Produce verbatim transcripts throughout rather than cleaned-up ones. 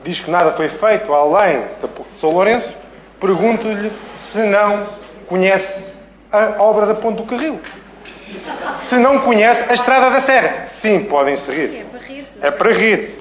diz que nada foi feito além de São Lourenço, pergunto-lhe se não conhece a obra da Ponte do Carril. Se não conhece a Estrada da Serra. Sim, podem seguir. É para rir. É para rir.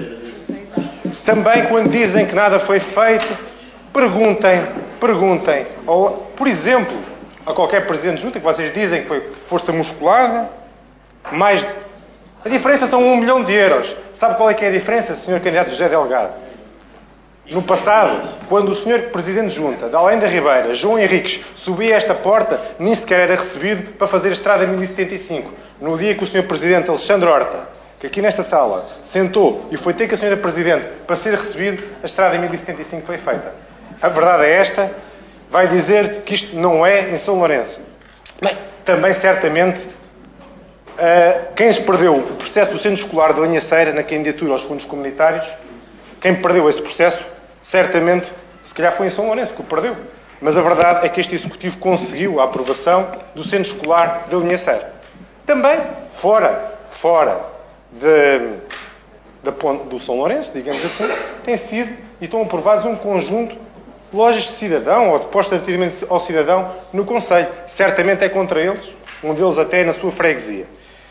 Também quando dizem que nada foi feito, perguntem, perguntem, ou, por exemplo, a qualquer Presidente de Junta que vocês dizem que foi força musculada, mais... A diferença são um milhão de euros. Sabe qual é que é a diferença, senhor Candidato José Delgado? No passado, quando o senhor Presidente de Junta, de Além da Ribeira, João Henriques, subia esta porta, nem sequer era recebido para fazer a Estrada mil e setenta e cinco. No dia que o senhor Presidente Alexandre Horta, que aqui nesta sala, sentou e foi ter com a senhora Presidente para ser recebido, a Estrada mil e setenta e cinco foi feita. A verdade é esta. Vai dizer que isto não é em São Lourenço. Bem, também, certamente, uh, quem se perdeu o processo do Centro Escolar da Linha Ceira na candidatura aos fundos comunitários, quem perdeu esse processo, certamente, se calhar foi em São Lourenço que o perdeu. Mas a verdade é que este Executivo conseguiu a aprovação do Centro Escolar da Linha Ceira. Também, fora, fora de, de, do São Lourenço, digamos assim, tem sido e estão aprovados um conjunto de lojas de cidadão ou de postos de atendimento ao cidadão no Conselho. Certamente é contra eles, um deles até na sua freguesia.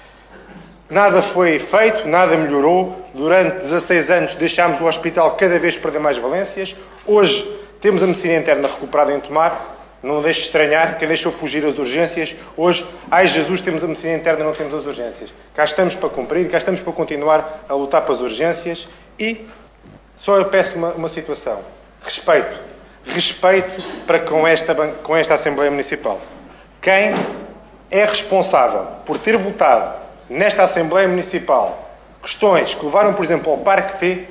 Nada foi feito, nada melhorou. Durante dezasseis anos deixámos o hospital cada vez perder mais valências. Hoje temos a medicina interna recuperada em Tomar. Não deixe estranhar quem deixou fugir as urgências. Hoje, ai Jesus, temos a medicina interna, não temos as urgências. Cá estamos para cumprir, cá estamos para continuar a lutar para as urgências. E só eu peço uma, uma situação. Respeito. Respeito para com esta, com esta Assembleia Municipal. Quem é responsável por ter votado nesta Assembleia Municipal questões que levaram, por exemplo, ao Parque T,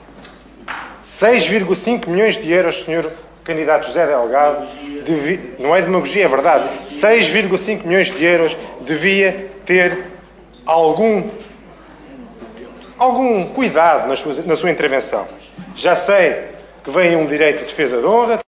seis vírgula cinco milhões de euros, senhor Candidato José Delgado, devia, não é demagogia, é verdade, seis vírgula cinco milhões de euros devia ter algum, algum cuidado nas suas, na sua intervenção. Já sei que vem um direito de defesa de honra,